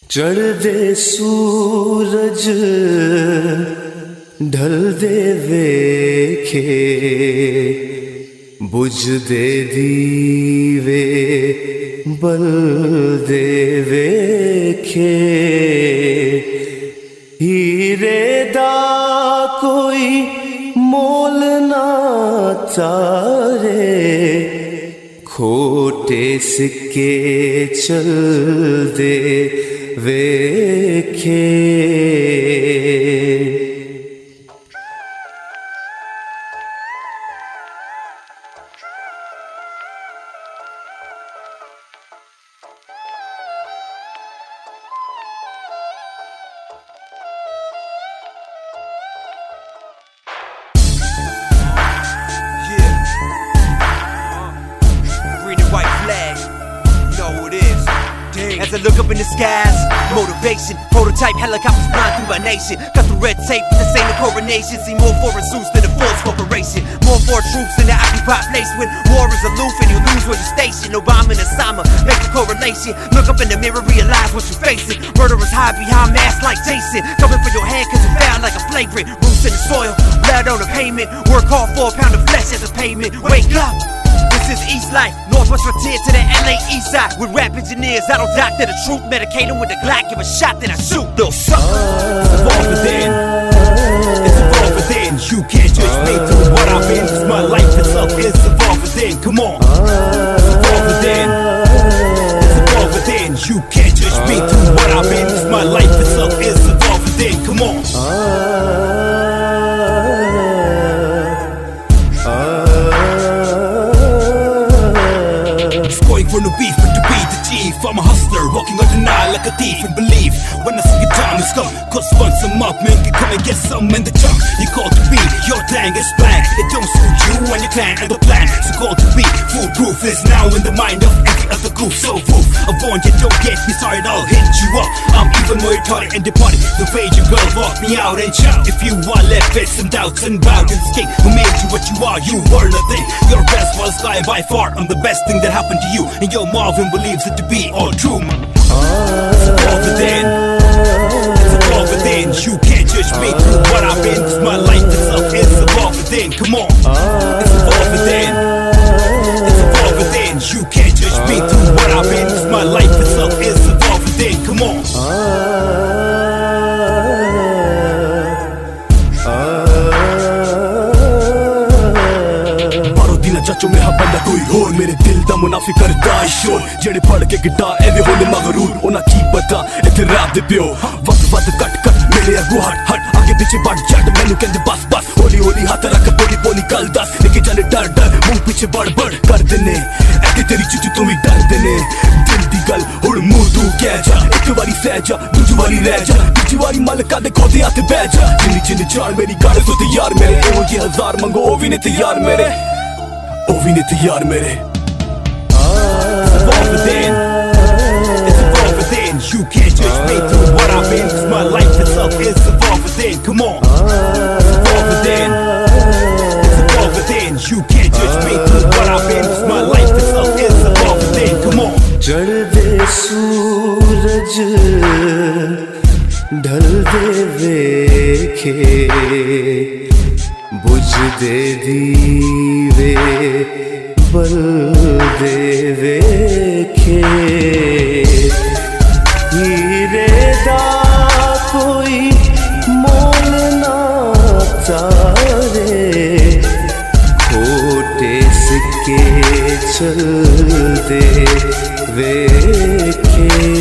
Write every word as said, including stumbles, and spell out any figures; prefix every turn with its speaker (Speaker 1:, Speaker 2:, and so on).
Speaker 1: ਚੜ੍ਹਦੇ ਸੂਰਜ ਢਲਦੇ ਵੇਖੇ, ਬੁਝਦੇ ਦੀਵੇ ਬਲਦੇ ਵੇਖੇ। ਹੀਰੇ ਦਾ ਕੋਈ मोल ना चारे, खोटे सिक्के चलदे वेखे।
Speaker 2: As I look up in the skies, motivation, prototype helicopters flying through my nation. Cut through red tape, this ain't a coronation. See more foreign suits than a force corporation. More foreign troops than the occupied place. When war is aloof and you lose where you station. Obama and Osama make the correlation. Look up in the mirror, realize what you're facing. Murderers hide behind masks like Jason. Coming for your hand cause you found like a flagrant. Roots in the soil, blood on the pavement. Work hard for a pound of flesh as a payment. Wake up! This is East Life, Northwest frontier to the L A East Side. With rap engineers, I don't doctor the truth. Medicate them with a Glock, give a shot, then I shoot. Little sucker.
Speaker 3: It's evolved within. It's evolved within. You can't judge me through what I've been, cause my life itself is evolved within. Come on. It's evolved within. It's evolved within. You can't judge me through what I've been, cause my life itself is evolved within. Come on. For no beef, but to be the chief. I'm a hustler, walking on the Nile like a thief. And believe when I say the time has come, cause once I'm up, man can come and get some in the junk. You call to be, your thing is blank. It don't suit you and your clan and the plan. So call to be, foolproof is now in the mind of every other group. So proof, I warned you, don't get me started, I'll hit you up. I'm even more retarded and departed. The way your girl walk me out and shout. If you are left with some doubts and bound and escape, who made you what you are, you were nothing. Your best was sky by far, I'm the best thing that happened to you. And your Marvin believes it to be all true. It's evolved within. It's evolved within. You can't judge me through what I've been, cause my life itself is evolved within. Come on. It's evolved within. It's evolved within. You can't judge me through what I've been, cause my life itself is evolved within. Come on. चाचो में बंदा कोई होर मेरे दिल दा मुनाफी करदा शोर जेड़े पढ़ के गिटार एवे होने मगरूर उन्हां की पता इत्थे रैप दे पियो वक्त वक्त कट कट मेरे अगू हट हट आगे पीछे बढ़ जट मैनू कहंदे बस बस होली होली हाथ रख बोली बोली गल दस लेके जाने डर डर मुंह पीछे बढ़ बढ़ कर देने ऐते तेरी चीज़ तू भी डर देने दिल दी गल हुण मुंह तू कह जा एक बारी सह जा दूजी बारी रह जा तीजी बारी मालका दे खोदे हाथ बह जा जिन्नी जिन्नी जान मेरी गल तो तैयार मेरे ओ ये हजार मंगो ओ भी नहीं तैयार मेरे ओ भी नहीं तैयार मेरे It's evolved within. It's evolved within. You can't judge me through what I've been, cause my life itself is evolved within. Come on. It's evolved within. It's evolved within. You can't judge me through what I've been, cause my life itself is evolved within. Come on.
Speaker 1: चढ़दे सूरज ढलदे वेखे, बुझदे दीवे बलदे वेखे। हीरे दा कोई मोल ना चारे, खोटे सिक्के चलदे वेखे।